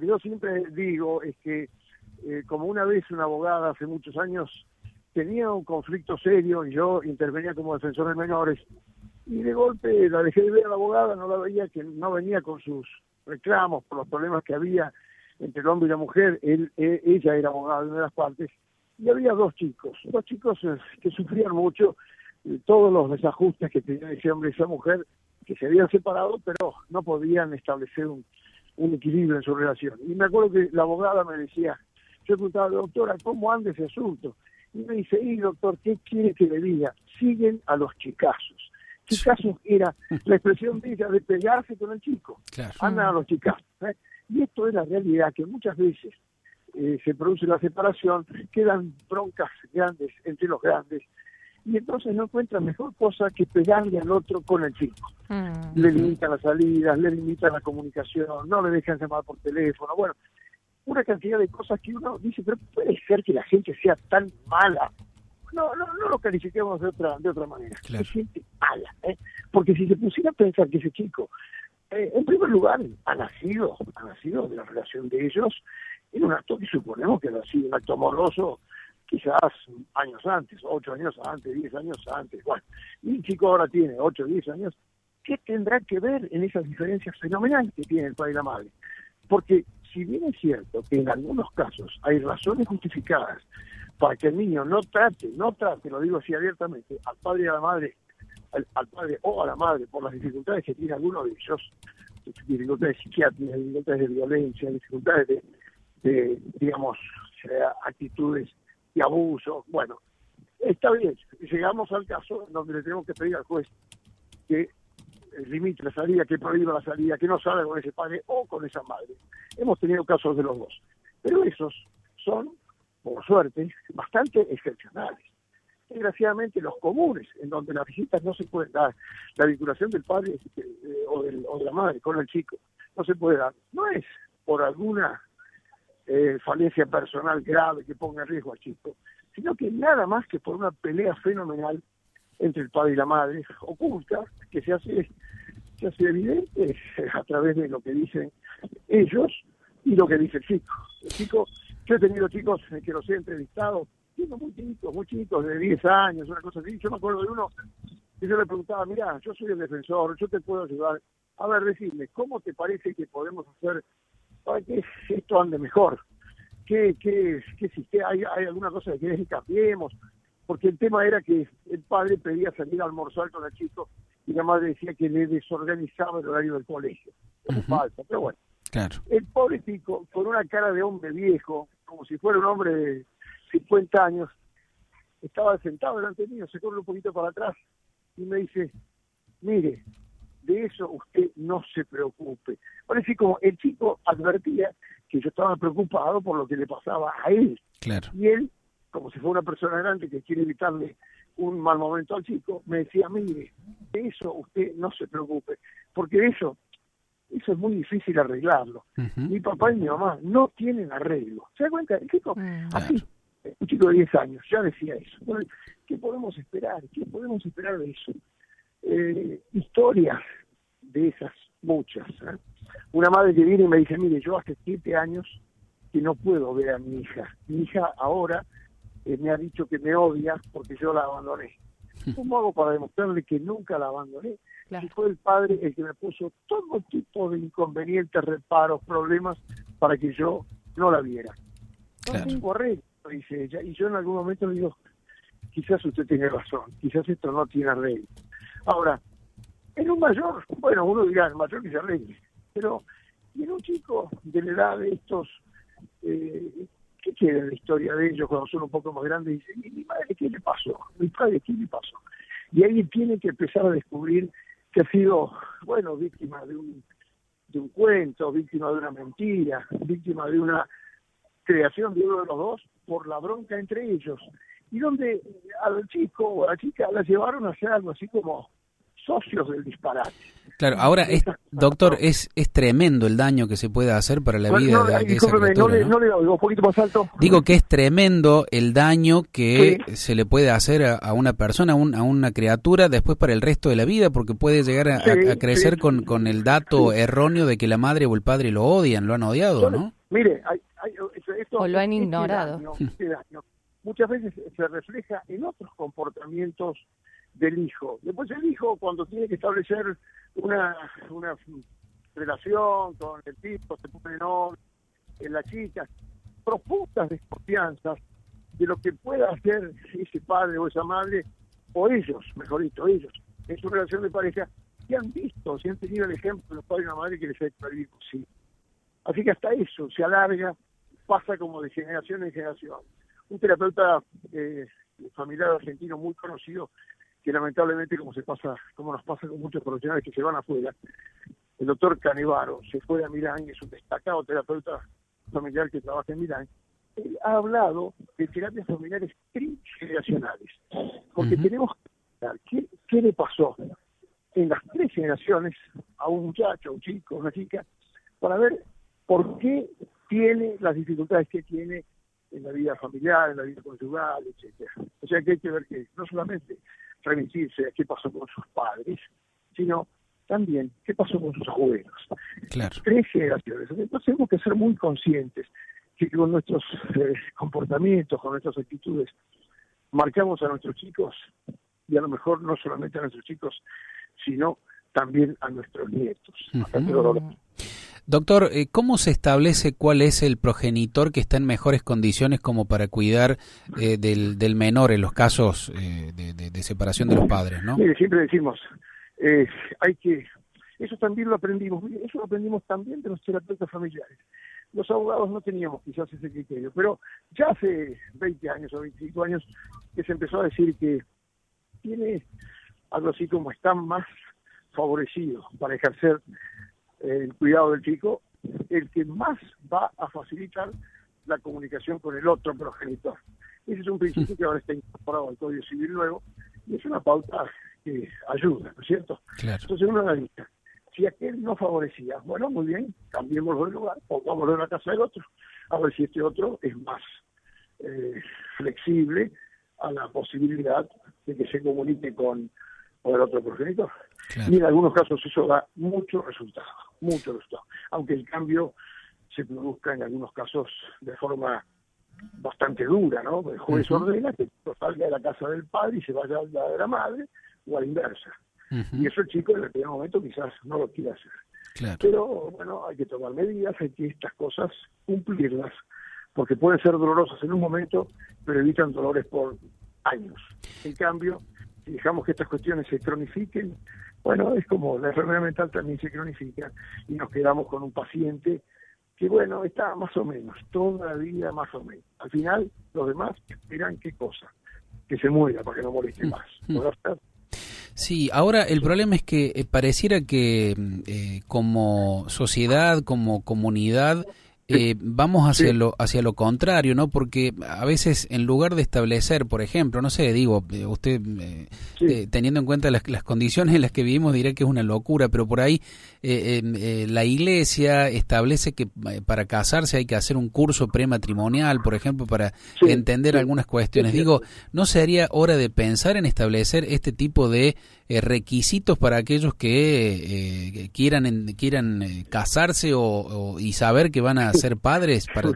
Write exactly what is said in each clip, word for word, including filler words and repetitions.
que yo siempre digo es que, eh, como una vez una abogada hace muchos años tenía un conflicto serio y yo intervenía como defensor de menores, y de golpe la dejé de ver a la abogada, no la veía, que no venía con sus reclamos por los problemas que había entre el hombre y la mujer. Él, él, ella era abogada de una de las partes, y había dos chicos, dos chicos eh, que sufrían mucho eh, todos los desajustes que tenía ese hombre y esa mujer, que se habían separado, pero no podían establecer un, un equilibrio en su relación. Y me acuerdo que la abogada me decía, yo preguntaba, doctora, ¿cómo anda ese asunto? Y me dice, y doctor, ¿qué quiere que le diga? Siguen a los chicazos. Chicazos era la expresión de ella de pegarse con el chico. Claro. Andan a los chicazos. ¿eh? Y esto es la realidad, que muchas veces eh, se produce la separación, quedan broncas grandes entre los grandes, y entonces no encuentran mejor cosa que pegarle al otro con el chico. Mm. Le limitan las salidas, le limitan la comunicación, no le dejan llamar por teléfono, bueno, una cantidad de cosas que uno dice, pero puede ser que la gente sea tan mala. No, no, no lo califiquemos de otra de otra manera. Claro. Es gente mala, ¿eh? Porque si se pusiera a pensar que ese chico, eh, en primer lugar, ha nacido, ha nacido de la relación de ellos en un acto que suponemos que ha sido un acto amoroso, quizás años antes, ocho años antes, diez años antes. Bueno, y el chico ahora tiene ocho, diez años. ¿Qué tendrá que ver en esas diferencias fenomenales que tiene el padre y la madre? Porque si bien es cierto que en algunos casos hay razones justificadas para que el niño no trate, no trate, lo digo así abiertamente, al padre y a la madre, al, al padre o a la madre por las dificultades que tiene alguno de ellos, dificultades psiquiátricas, dificultades de violencia, dificultades de, de digamos, actitudes de abuso, bueno, está bien, llegamos al caso en donde le tenemos que pedir al juez que limite la salida, que prohíba la salida, que no salga con ese padre o con esa madre. Hemos tenido casos de los dos, pero esos son, por suerte, bastante excepcionales. Desgraciadamente los comunes, en donde las visitas no se pueden dar, la vinculación del padre eh, o, del, o de la madre con el chico no se puede dar, no es por alguna eh, falencia personal grave que ponga en riesgo al chico, sino que nada más que por una pelea fenomenal entre el padre y la madre, oculta, que se hace, se hace evidente a través de lo que dicen ellos y lo que dice el chico. El chico, yo he tenido chicos que los he entrevistado, chicos muy chicos, muy chicos, de diez años, una cosa así. Yo me acuerdo de uno que yo le preguntaba, mira, yo soy el defensor, yo te puedo ayudar. A ver, decime, ¿cómo te parece que podemos hacer para que esto ande mejor? ¿Qué, qué, qué sistema? ¿Hay, ¿Hay alguna cosa que querés que cambiemos? Porque el tema era que el padre pedía salir a almorzar con el chico y la madre decía que le desorganizaba el horario del colegio. Como uh-huh. falta, pero bueno. Claro. El pobre chico, con una cara de hombre viejo, como si fuera un hombre de cincuenta años, estaba sentado delante mío, se corre un poquito para atrás y me dice, mire, de eso usted no se preocupe. Parece como el chico advertía que yo estaba preocupado por lo que le pasaba a él. Claro. Y él, como si fuera una persona grande que quiere evitarle un mal momento al chico, me decía, mire, de eso usted no se preocupe, porque eso, eso es muy difícil arreglarlo. Uh-huh. Mi papá y mi mamá no tienen arreglo. ¿Se da cuenta? El chico, uh-huh. así, un chico de diez años, ya decía eso. Bueno, ¿qué podemos esperar? ¿Qué podemos esperar de eso? Eh, historias de esas, muchas. ¿eh? Una madre que viene y me dice, mire, yo hace siete años que no puedo ver a mi hija. Mi hija ahora eh, me ha dicho que me odia porque yo la abandoné. ¿Cómo hago para demostrarle que nunca la abandoné? Claro. Y fue el padre el que me puso todo tipo de inconvenientes, reparos, problemas para que yo no la viera. No claro. tengo arreglo, dice ella, y yo en algún momento le digo, quizás usted tiene razón, quizás esto no tiene arreglo. Ahora, en un mayor, bueno, uno dirá, el mayor que se arregle, pero y en un chico de la edad de estos, eh, ¿qué quiere la historia de ellos cuando son un poco más grandes? Dicen, ¿y mi madre qué le pasó? ¿Mi padre qué le pasó? Y ahí tiene que empezar a descubrir que ha sido, bueno, víctima de un, de un cuento, víctima de una mentira, víctima de una creación de uno de los dos por la bronca entre ellos. Y donde al chico o a la chica la llevaron a hacer algo así como socios del disparate. Claro, ahora, es, doctor, es es tremendo el daño que se puede hacer para la vida no, de, ay, de esa criatura, no, le, ¿no? no le oigo, un poquito más alto. Digo que es tremendo el daño que Sí. se le puede hacer a, a una persona, a, un, a una criatura, después para el resto de la vida, porque puede llegar a, Sí, a- a crecer sí, con, sí, con el dato sí. erróneo de que la madre o el padre lo odian, lo han odiado, Yo- ¿no? Mire, hay, hay, esto, O lo han este ignorado. daño, este daño, muchas veces se refleja en otros comportamientos del hijo. Después el hijo, cuando tiene que establecer una, una relación con el tipo, se pone novio, en la chica, profundas desconfianzas de lo que pueda hacer ese padre o esa madre, o ellos, mejor dicho, ellos, en su relación de pareja, que han visto, si han tenido el ejemplo de los padres y una madre que les ha hecho vivir sí. Así que hasta eso se alarga, pasa como de generación en generación. Un terapeuta eh, familiar argentino muy conocido, que lamentablemente, como se pasa, como nos pasa con muchos profesionales que se van afuera, el doctor Canevaro se fue a Milán, es un destacado terapeuta familiar que trabaja en Milán. Él ha hablado de terapias familiares trigeneracionales, porque Uh-huh. tenemos que ver qué, qué le pasó en las tres generaciones a un muchacho, a un chico, a una chica, para ver por qué tiene las dificultades que tiene en la vida familiar, en la vida conyugal, etcétera. O sea que hay que ver que no solamente remitirse a qué pasó con sus padres, sino también qué pasó con sus abuelos. Claro. Tres generaciones. Entonces tenemos que ser muy conscientes que con nuestros eh, comportamientos, con nuestras actitudes, marcamos a nuestros chicos, y a lo mejor no solamente a nuestros chicos, sino también a nuestros nietos. Uh-huh. Doctor, eh, ¿cómo se establece cuál es el progenitor que está en mejores condiciones como para cuidar eh, del, del menor en los casos eh, de, de, de separación de los padres, ¿no? Mire, siempre decimos, eh, hay que, eso también lo aprendimos, mire, eso lo aprendimos también de los terapeutas familiares. Los abogados no teníamos quizás ese criterio, pero ya hace veinte años o veinticinco años que se empezó a decir que tiene algo así como están más favorecidos para ejercer el cuidado del chico, el que más va a facilitar la comunicación con el otro progenitor. Ese es un principio que ahora está incorporado al Código Civil nuevo y es una pauta que ayuda, ¿no es cierto? Claro. Entonces uno analiza, si aquel no favorecía, bueno, muy bien, cambiémoslo de lugar, pongámoslo en la casa del otro, a ver si este otro es más eh, flexible a la posibilidad de que se comunique con, con el otro progenitor. Claro. Y en algunos casos eso da mucho resultado, mucho resultado, aunque el cambio se produzca en algunos casos de forma bastante dura, ¿no? El juez uh-huh. ordena que salga de la casa del padre y se vaya a la de la madre, o a la inversa. Uh-huh. Y eso el chico en el primer momento quizás no lo quiera hacer. Claro. Pero bueno, hay que tomar medidas, hay que estas cosas cumplirlas, porque pueden ser dolorosas en un momento, pero evitan dolores por años. En cambio, si dejamos que estas cuestiones se cronifiquen, bueno, es como la enfermedad mental también se cronifica y nos quedamos con un paciente que, bueno, está más o menos, toda la vida más o menos. Al final, los demás esperan qué cosa, que se muera para que no moleste más. ¿Podrá estar? Sí, ahora el problema es que eh, pareciera que eh, como sociedad, como comunidad, Eh, vamos hacia sí. lo hacia lo contrario, ¿no? Porque a veces en lugar de establecer, por ejemplo, no sé, digo, usted eh, sí. eh, teniendo en cuenta las, las condiciones en las que vivimos dirá que es una locura, pero por ahí eh, eh, la iglesia establece que eh, para casarse hay que hacer un curso prematrimonial, por ejemplo, para sí. entender sí. algunas cuestiones. Sí. Digo, ¿no sería hora de pensar en establecer este tipo de eh, requisitos para aquellos que eh, quieran en, quieran eh, casarse o, o y saber que van a ser padres? Para...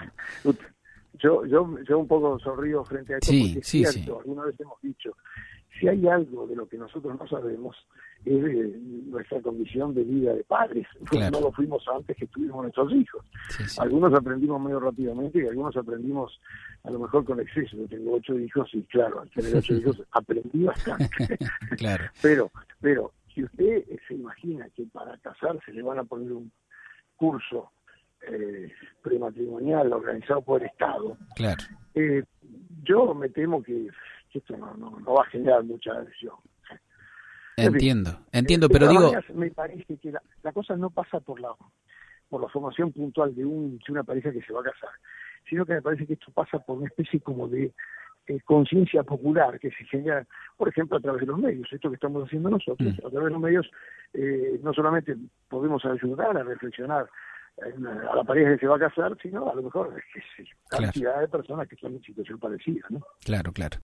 Yo, yo, yo un poco sonrío frente a esto, sí, porque es sí, cierto, sí. alguna vez hemos dicho, si hay algo de lo que nosotros no sabemos, es de nuestra condición de vida de padres. Claro. No lo fuimos antes que tuvimos nuestros hijos. Sí, sí. Algunos aprendimos medio rápidamente y algunos aprendimos a lo mejor con exceso. Yo tengo ocho hijos y claro, al tener ocho hijos aprendí bastante. Claro. Pero, pero, si usted se imagina que para casarse le van a poner un curso Eh, prematrimonial organizado por el Estado, claro. eh, yo me temo que, que esto no, no, no va a generar mucha adhesión. Entiendo, en fin, entiendo, eh, pero digo... Me parece que la, la cosa no pasa por la por la formación puntual de, un, de una pareja que se va a casar, sino que me parece que esto pasa por una especie como de eh, conciencia popular que se genera, por ejemplo, a través de los medios, esto que estamos haciendo nosotros, mm. a través de los medios eh, no solamente podemos ayudar a reflexionar a la pareja que se va a casar, sino a lo mejor es que sí, cantidad claro. de personas que están en situación parecida, ¿no? Claro, claro.